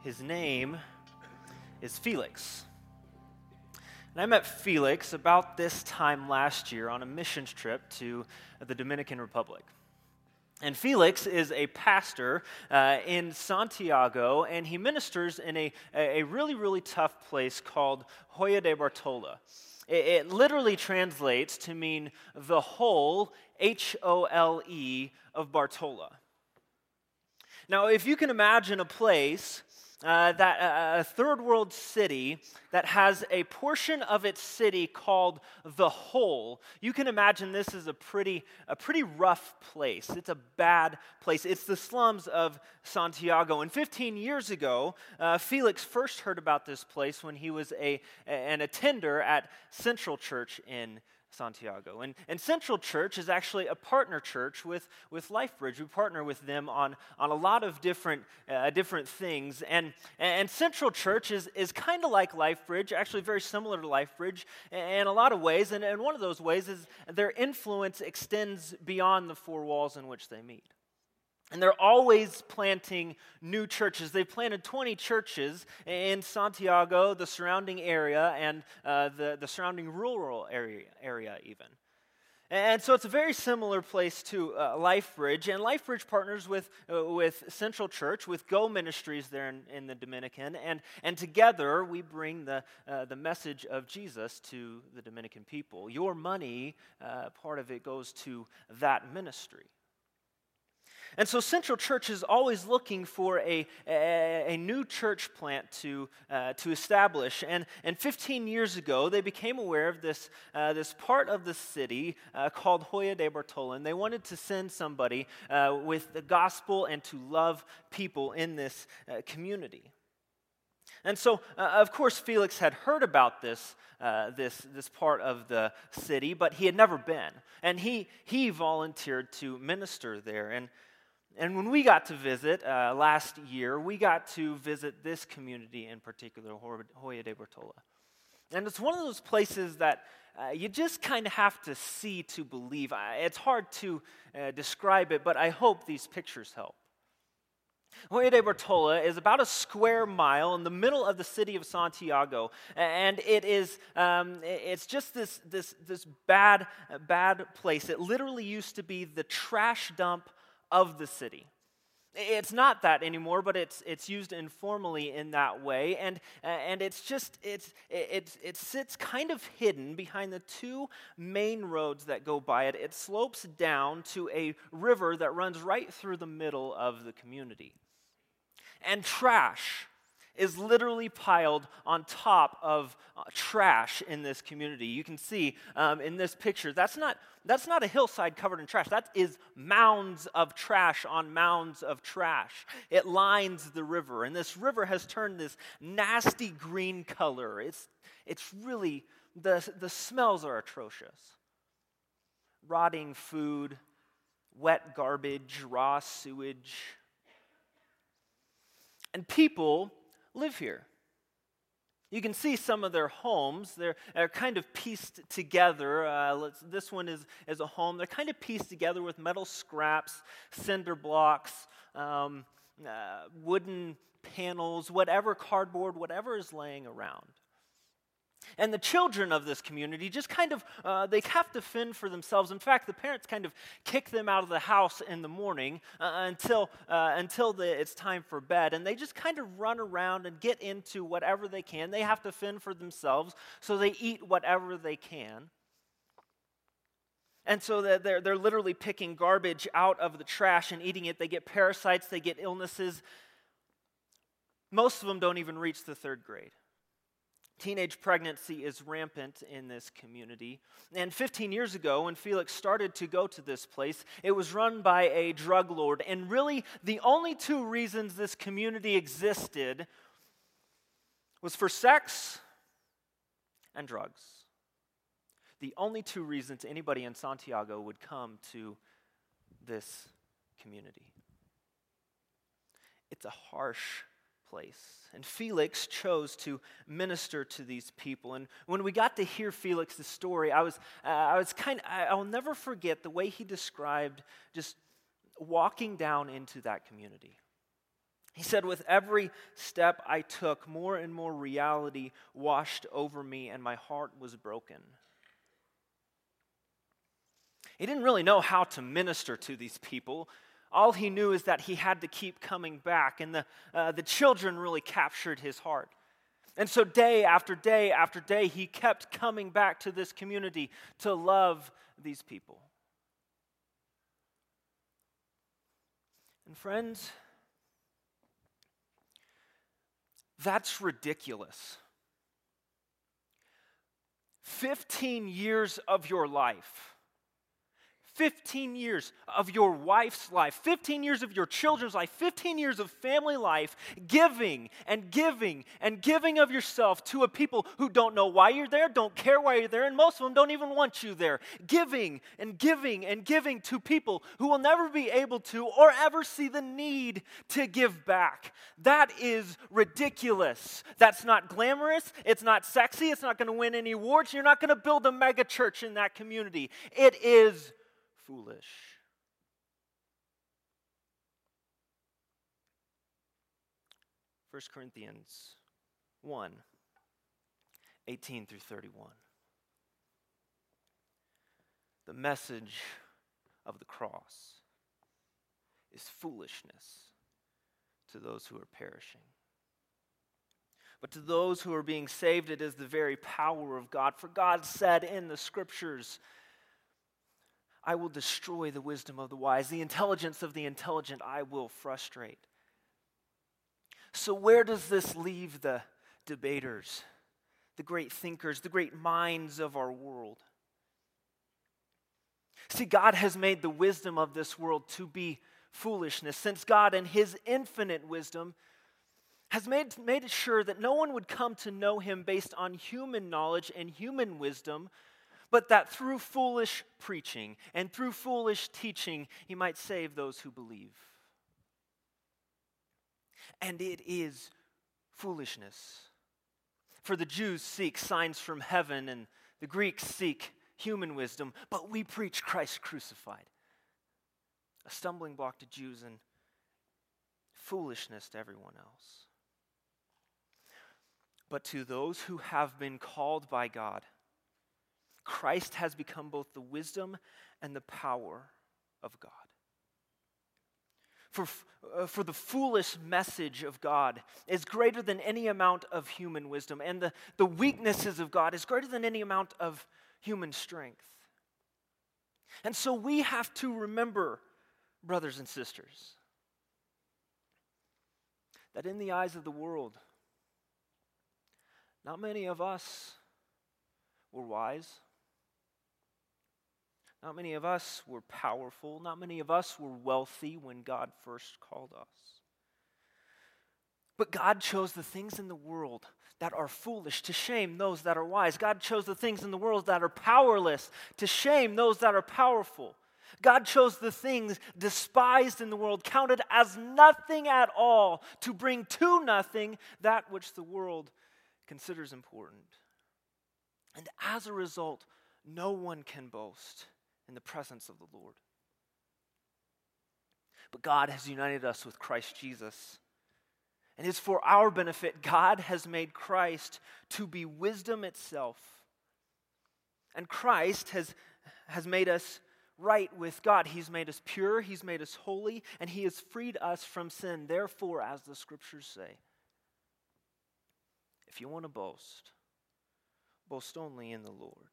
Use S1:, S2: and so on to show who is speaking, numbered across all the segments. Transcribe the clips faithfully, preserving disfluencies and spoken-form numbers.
S1: His name is Felix. And I met Felix about this time last year on a missions trip to the Dominican Republic. And Felix is a pastor uh, in Santiago, and he ministers in a, a really, really tough place called Hoya de Bartola. It, it literally translates to mean the whole, H O L E, of Bartola. Now, if you can imagine a place, uh, that uh, a third world city that has a portion of its city called the Whole, you can imagine this is a pretty, a pretty rough place. It's a bad place. It's the slums of Santiago. And fifteen years ago, uh, Felix first heard about this place when he was a, an attender at Central Church in Santiago. And, and Central Church is actually a partner church with, with LifeBridge. We partner with them on, on a lot of different uh, different things. And, and Central Church is, is kind of like LifeBridge, actually very similar to LifeBridge in a lot of ways. And, and one of those ways is their influence extends beyond the four walls in which they meet. And they're always planting new churches. They've planted twenty churches in Santiago, the surrounding area, and uh, the, the surrounding rural area, area even. And so it's a very similar place to uh, LifeBridge. And LifeBridge partners with uh, with Central Church, with Go Ministries there in, in the Dominican. And, and together we bring the, uh, the message of Jesus to the Dominican people. Your money, uh, part of it goes to that ministry. And so Central Church is always looking for a, a, a new church plant to uh, to establish. And, and fifteen years ago, they became aware of this, uh, this part of the city uh, called Hoya de Bartola. And they wanted to send somebody uh, with the gospel and to love people in this uh, community. And so, uh, of course, Felix had heard about this uh, this this part of the city, but he had never been. And he he volunteered to minister there. And And when we got to visit uh, last year, we got to visit this community in particular, Hoya de Bartola. And it's one of those places that uh, you just kind of have to see to believe. It's hard to uh, describe it, but I hope these pictures help. Hoya de Bartola is about a square mile in the middle of the city of Santiago, and it is um, it's just this this this bad bad place. It literally used to be the trash dump of the city. It's not that anymore, but it's it's used informally in that way, and and it's just it's it it sits kind of hidden behind the two main roads that go by it. It slopes down to a river that runs right through the middle of the community, and trash is literally piled on top of uh, trash in this community. You can see um, in this picture, that's not that's not a hillside covered in trash. That is mounds of trash on mounds of trash. It lines the river, and this river has turned this nasty green color. It's it's really, the, the smells are atrocious. Rotting food, wet garbage, raw sewage. And people live here. You can see some of their homes. They're, they're kind of pieced together. Uh, let's, this one is, is a home. They're kind of pieced together with metal scraps, cinder blocks, um, uh, wooden panels, whatever, cardboard, whatever is laying around. And the children of this community just kind of, uh, they have to fend for themselves. In fact, the parents kind of kick them out of the house in the morning uh, until uh, until the, it's time for bed. And they just kind of run around and get into whatever they can. They have to fend for themselves, so they eat whatever they can. And so they're, they're literally picking garbage out of the trash and eating it. They get parasites, they get illnesses. Most of them don't even reach the third grade. Teenage pregnancy is rampant in this community. And fifteen years ago, when Felix started to go to this place, it was run by a drug lord. And really, the only two reasons this community existed was for sex and drugs. The only two reasons anybody in Santiago would come to this community. It's a harsh place. And Felix chose to minister to these people. And when we got to hear Felix's story, I was uh, I was kind of, I'll never forget the way he described just walking down into that community. He said, with every step I took, more and more reality washed over me, and my heart was broken. He didn't really know how to minister to these people. All he knew is that he had to keep coming back, and the, uh, the children really captured his heart. And so day after day after day, he kept coming back to this community to love these people. And friends, that's ridiculous. Fifteen years of your life, fifteen years of your wife's life, fifteen years of your children's life, fifteen years of family life, giving and giving and giving of yourself to a people who don't know why you're there, don't care why you're there, and most of them don't even want you there. Giving and giving and giving to people who will never be able to or ever see the need to give back. That is ridiculous. That's not glamorous. It's not sexy. It's not going to win any awards. You're not going to build a mega church in that community. It is foolish. First Corinthians one, eighteen through thirty-one. The message of the cross is foolishness to those who are perishing. But to those who are being saved, it is the very power of God. For God said in the scriptures, I will destroy the wisdom of the wise. The intelligence of the intelligent I will frustrate. So where does this leave the debaters, the great thinkers, the great minds of our world? See, God has made the wisdom of this world to be foolishness, since God in his infinite wisdom has made, made it sure that no one would come to know him based on human knowledge and human wisdom, but that through foolish preaching and through foolish teaching, he might save those who believe. And it is foolishness. For the Jews seek signs from heaven, and the Greeks seek human wisdom, but we preach Christ crucified. A stumbling block to Jews and foolishness to everyone else. But to those who have been called by God, Christ has become both the wisdom and the power of God. For, uh, for the foolish message of God is greater than any amount of human wisdom, and the, the weaknesses of God is greater than any amount of human strength. And so we have to remember, brothers and sisters, that in the eyes of the world, not many of us were wise. Not many of us were powerful. Not many of us were wealthy when God first called us. But God chose the things in the world that are foolish to shame those that are wise. God chose the things in the world that are powerless to shame those that are powerful. God chose the things despised in the world, counted as nothing at all, to bring to nothing that which the world considers important. And as a result, no one can boast in the presence of the Lord. But God has united us with Christ Jesus. And it's for our benefit. God has made Christ to be wisdom itself. And Christ has, has made us right with God. He's made us pure, he's made us holy, and he has freed us from sin. Therefore, as the scriptures say, if you want to boast, boast only in the Lord.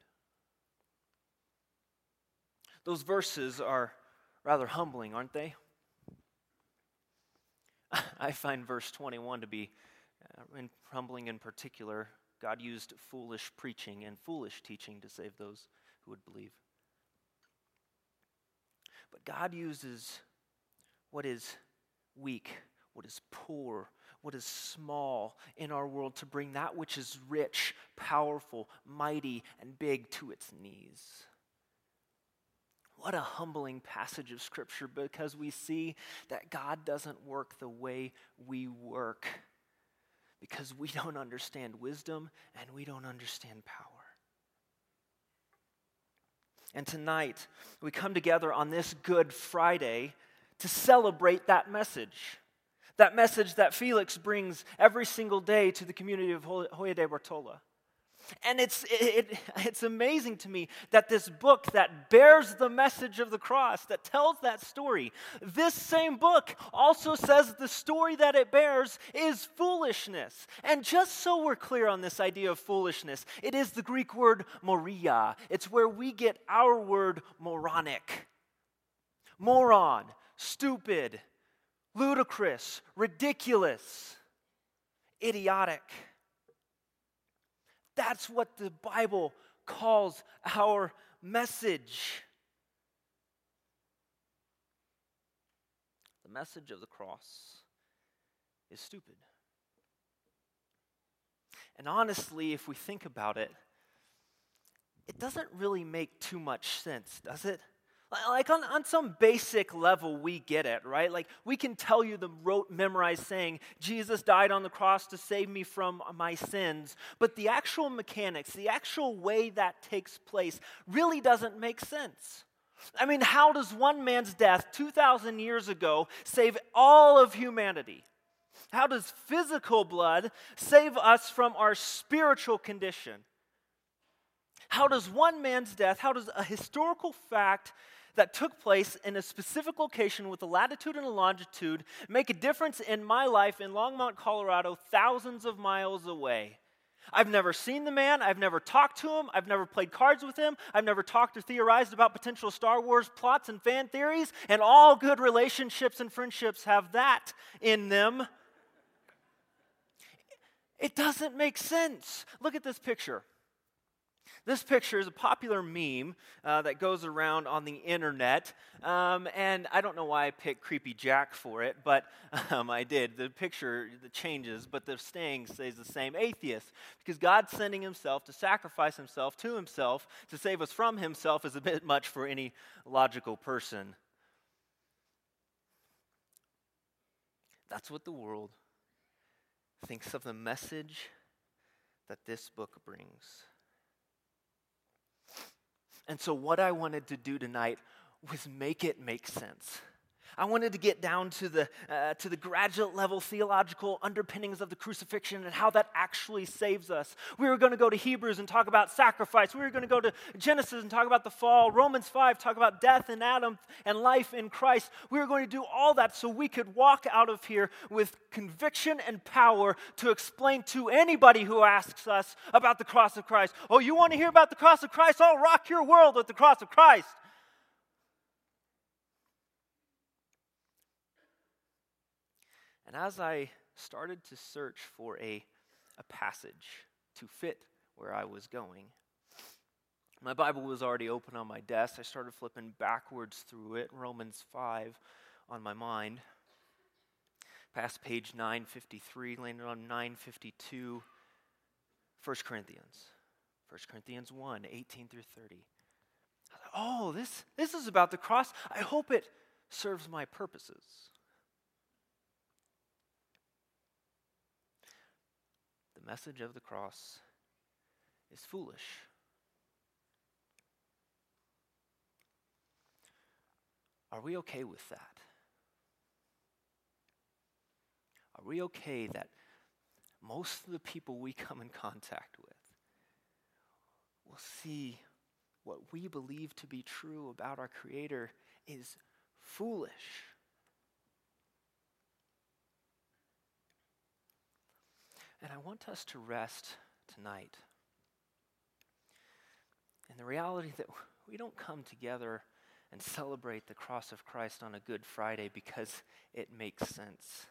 S1: Those verses are rather humbling, aren't they? I find verse twenty-one to be uh, in, humbling in particular. God used foolish preaching and foolish teaching to save those who would believe. But God uses what is weak, what is poor, what is small in our world to bring that which is rich, powerful, mighty, and big to its knees. What a humbling passage of Scripture, because we see that God doesn't work the way we work, because we don't understand wisdom and we don't understand power. And tonight, we come together on this Good Friday to celebrate that message. That message that Felix brings every single day to the community of Hoya de Bartola. And it's, it, it, it's amazing to me that this book that bears the message of the cross, that tells that story, this same book also says the story that it bears is foolishness. And just so we're clear on this idea of foolishness, it is the Greek word moria. It's where we get our word moronic. Moron, stupid, ludicrous, ridiculous, idiotic. That's what the Bible calls our message. The message of the cross is stupid. And honestly, if we think about it, it doesn't really make too much sense, does it? Like on, on some basic level, we get it, right? Like we can tell you the rote memorized saying, Jesus died on the cross to save me from my sins. But the actual mechanics, the actual way that takes place really doesn't make sense. I mean, how does one man's death two thousand years ago save all of humanity? How does physical blood save us from our spiritual condition? How does one man's death, how does a historical fact that took place in a specific location with a latitude and a longitude make a difference in my life in Longmont, Colorado, thousands of miles away? I've never seen the man. I've never talked to him. I've never played cards with him. I've never talked or theorized about potential Star Wars plots and fan theories, and all good relationships and friendships have that in them. It doesn't make sense. Look at this picture. This picture is a popular meme uh, that goes around on the internet, um, and I don't know why I picked Creepy Jack for it, but um, I did. The picture the changes, but the saying stays the same, atheist, because God sending himself to sacrifice himself to himself to save us from himself is a bit much for any logical person. That's what the world thinks of the message that this book brings. And so what I wanted to do tonight was make it make sense. I wanted to get down to the uh, to the graduate level theological underpinnings of the crucifixion and how that actually saves us. We were going to go to Hebrews and talk about sacrifice. We were going to go to Genesis and talk about the fall. Romans five, talk about death in Adam and life in Christ. We were going to do all that so we could walk out of here with conviction and power to explain to anybody who asks us about the cross of Christ. Oh, you want to hear about the cross of Christ? I'll rock your world with the cross of Christ. And as I started to search for a, a passage to fit where I was going, my Bible was already open on my desk. I started flipping backwards through it, Romans five on my mind. Past page nine fifty-three, landed on nine fifty-two, First Corinthians. First Corinthians one, eighteen through thirty. I thought, oh, this, this is about the cross. I hope it serves my purposes. The message of the cross is foolish. Are we okay with that? Are we okay that most of the people we come in contact with will see what we believe to be true about our Creator is foolish? And I want us to rest tonight in the reality that we don't come together and celebrate the cross of Christ on a Good Friday because it makes sense.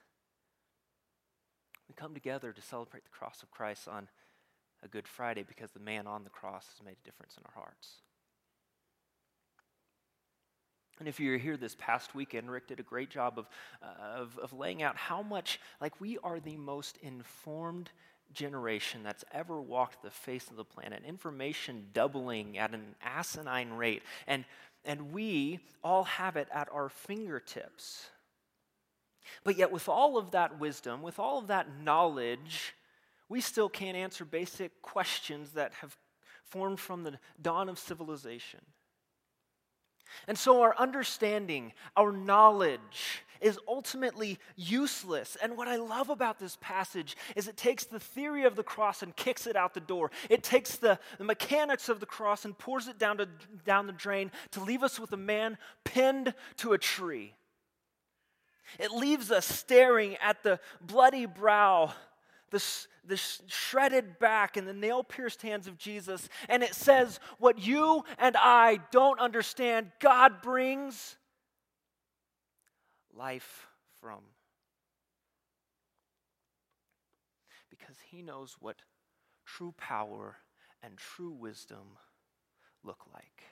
S1: We come together to celebrate the cross of Christ on a Good Friday because the man on the cross has made a difference in our hearts. And if you were here this past weekend, Rick did a great job of, uh, of, of laying out how much, like we are the most informed generation that's ever walked the face of the planet. Information doubling at an asinine rate. And, and we all have it at our fingertips. But yet with all of that wisdom, with all of that knowledge, we still can't answer basic questions that have formed from the dawn of civilization. And so our understanding, our knowledge is ultimately useless. And what I love about this passage is it takes the theory of the cross and kicks it out the door. It takes the, the mechanics of the cross and pours it down, to, down the drain to leave us with a man pinned to a tree. It leaves us staring at the bloody brow, the, the shredded back, and the nail-pierced hands of Jesus. And it says, what you and I don't understand, God brings life from. Because he knows what true power and true wisdom look like.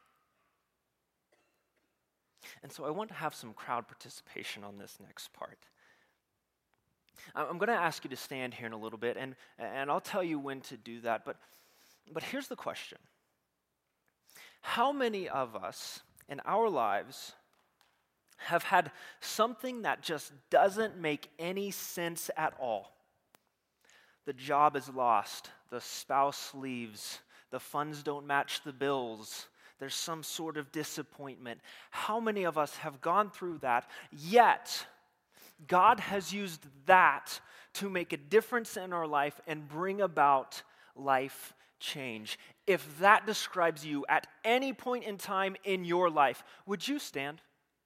S1: And so I want to have some crowd participation on this next part. I'm going to ask you to stand here in a little bit, and, and I'll tell you when to do that. But, but here's the question. How many of us in our lives have had something that just doesn't make any sense at all? The job is lost, the spouse leaves, the funds don't match the bills, there's some sort of disappointment. How many of us have gone through that, yet God has used that to make a difference in our life and bring about life change? If that describes you at any point in time in your life, would you stand?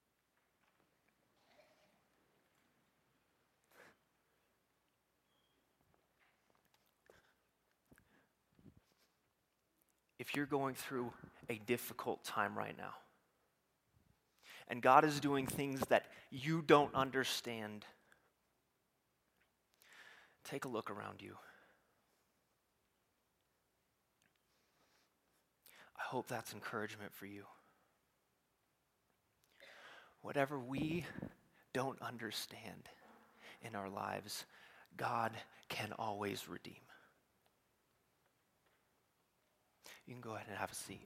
S1: If you're going through a difficult time right now, and God is doing things that you don't understand, take a look around you. I hope that's encouragement for you. Whatever we don't understand in our lives, God can always redeem. You can go ahead and have a seat.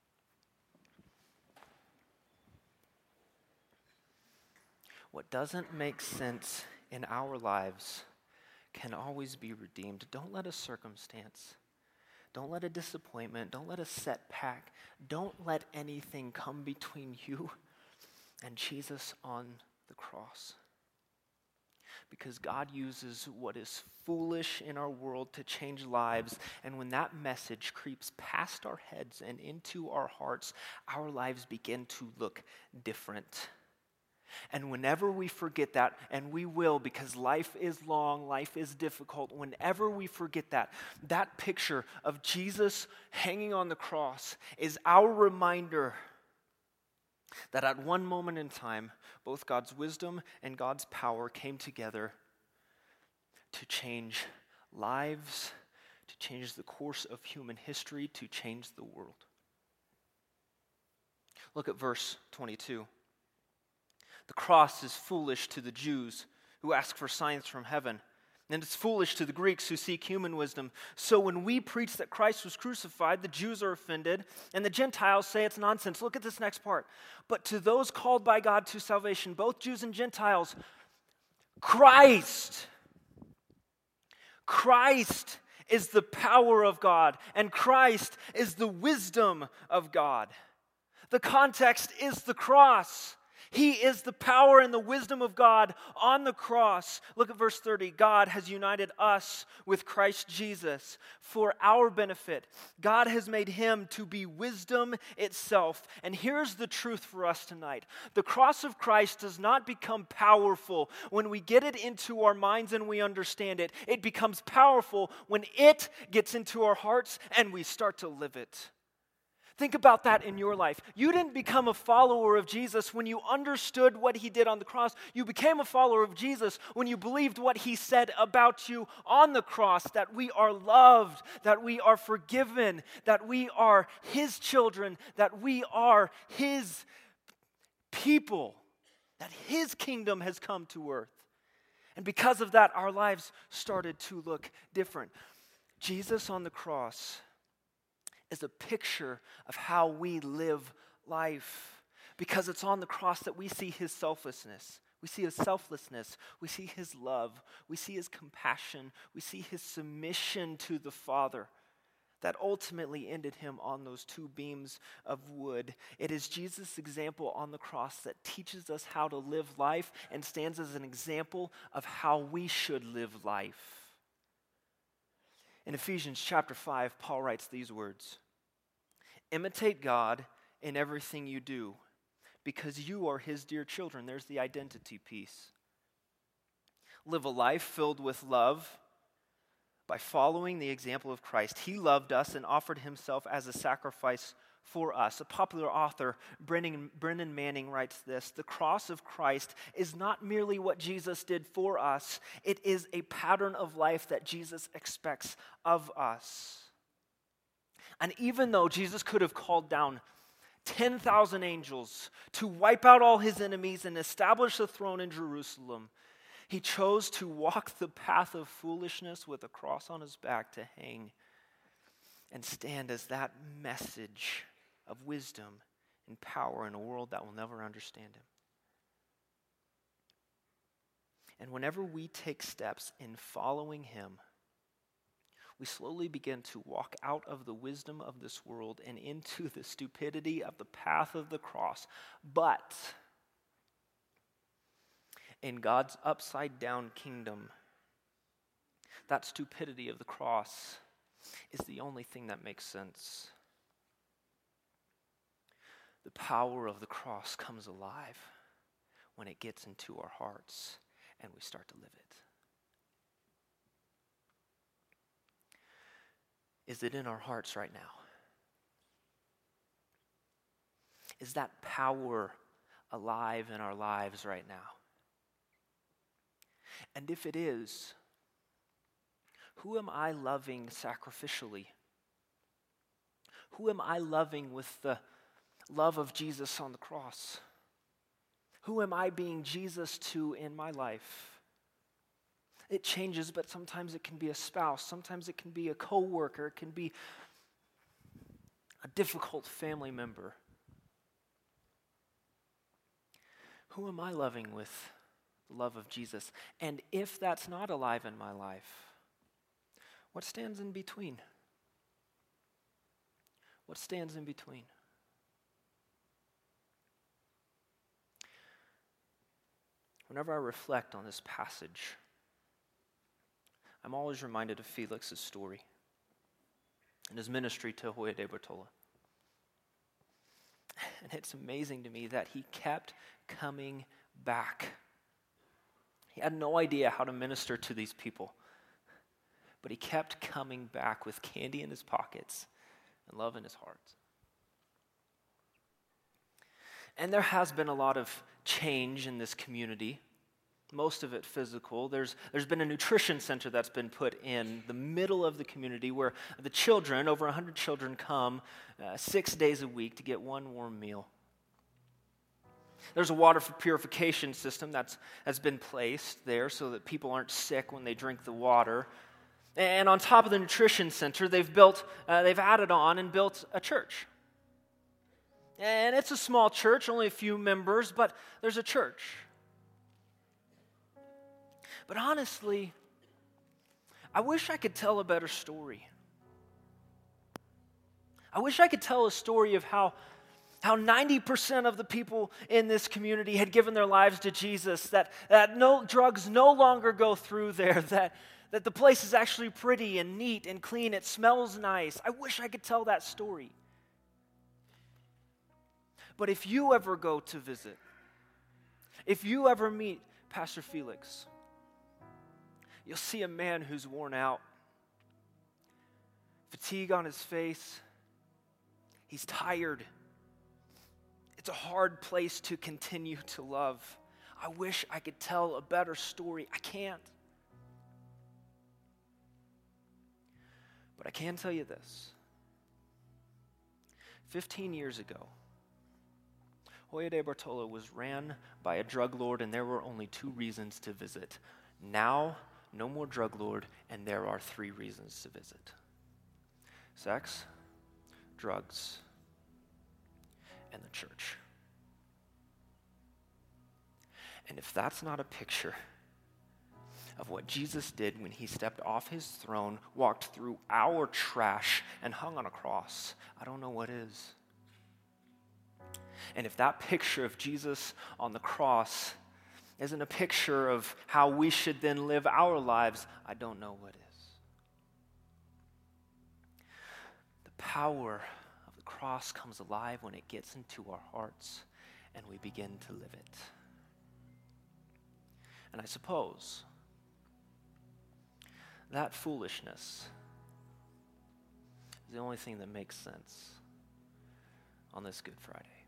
S1: What doesn't make sense in our lives can always be redeemed. Don't let a circumstance, don't let a disappointment, don't let a setback, don't let anything come between you and Jesus on the cross. Because God uses what is foolish in our world to change lives. And when that message creeps past our heads and into our hearts, our lives begin to look different. And whenever we forget that, and we will because life is long, life is difficult, whenever we forget that, that picture of Jesus hanging on the cross is our reminder that at one moment in time, both God's wisdom and God's power came together to change lives, to change the course of human history, to change the world. Look at verse twenty-two. The cross is foolish to the Jews who ask for signs from heaven, and it's foolish to the Greeks who seek human wisdom. So when we preach that Christ was crucified, the Jews are offended, and the Gentiles say it's nonsense. Look at this next part. But to those called by God to salvation, both Jews and Gentiles, Christ, Christ is the power of God, and Christ is the wisdom of God. The context is the cross. He is the power and the wisdom of God on the cross. Look at verse thirty. God has united us with Christ Jesus for our benefit. God has made him to be wisdom itself. And here's the truth for us tonight. The cross of Christ does not become powerful when we get it into our minds and we understand it. It becomes powerful when it gets into our hearts and we start to live it. Think about that in your life. You didn't become a follower of Jesus when you understood what he did on the cross. You became a follower of Jesus when you believed what he said about you on the cross, that we are loved, that we are forgiven, that we are his children, that we are his people, that his kingdom has come to earth. And because of that, our lives started to look different. Jesus on the cross is a picture of how we live life, because it's on the cross that we see his selflessness. We see his selflessness. We see his love. We see his compassion. We see his submission to the Father. that ultimately ended him on those two beams of wood. It is Jesus' example on the cross that teaches us how to live life and stands as an example of how we should live life. In Ephesians chapter five, Paul writes these words, "Imitate God in everything you do, because you are his dear children." There's the identity piece. Live a life filled with love by following the example of Christ. He loved us and offered himself as a sacrifice for us. A popular author, Brennan, Brennan Manning, writes this: "The cross of Christ is not merely what Jesus did for us, it is a pattern of life that Jesus expects of us." And even though Jesus could have called down ten thousand angels to wipe out all his enemies and establish a throne in Jerusalem, he chose to walk the path of foolishness with a cross on his back to hang and stand as that message of wisdom and power in a world that will never understand him. And whenever we take steps in following him, we slowly begin to walk out of the wisdom of this world and into the stupidity of the path of the cross. But in God's upside-down kingdom, that stupidity of the cross is the only thing that makes sense. The power of the cross comes alive when it gets into our hearts and we start to live it. Is it in our hearts right now? Is that power alive in our lives right now? And if it is, who am I loving sacrificially? Who am I loving with the love of Jesus on the cross? Who am I being Jesus to in my life? It changes, but sometimes it can be a spouse, sometimes it can be a coworker, it can be a difficult family member. Who am I loving with the love of Jesus? And if that's not alive in my life, what stands in between? What stands in between? Whenever I reflect on this passage, I'm always reminded of Felix's story and his ministry to Hoya de Bartola. And it's amazing to me that he kept coming back. He had no idea how to minister to these people, but he kept coming back with candy in his pockets and love in his heart. And there has been a lot of change in this community, most of it physical. There's, there's been a nutrition center that's been put in the middle of the community where the children, over one hundred children, come uh, six days a week to get one warm meal. There's a water purification system that's has been placed there so that people aren't sick when they drink the water. And on top of the nutrition center, they've built, uh, they've added on and built a church. And it's a small church, only a few members, but there's a church. But honestly, I wish I could tell a better story. I wish I could tell a story of how, how ninety percent of the people in this community had given their lives to Jesus, that, that no drugs no longer go through there, that, that the place is actually pretty and neat and clean, it smells nice. I wish I could tell that story. But if you ever go to visit, if you ever meet Pastor Felix, you'll see a man who's worn out, fatigue on his face. He's tired. It's a hard place to continue to love. I wish I could tell a better story. I can't. But I can tell you this. Fifteen years ago, Hoya de Bartola was ran by a drug lord, and there were only two reasons to visit. Now, no more drug lord, and there are three reasons to visit. Sex, drugs, and the church. And if that's not a picture of what Jesus did when he stepped off his throne, walked through our trash, and hung on a cross, I don't know what is. And if that picture of Jesus on the cross isn't a picture of how we should then live our lives, I don't know what is. The power of the cross comes alive when it gets into our hearts and we begin to live it. And I suppose that foolishness is the only thing that makes sense on this Good Friday.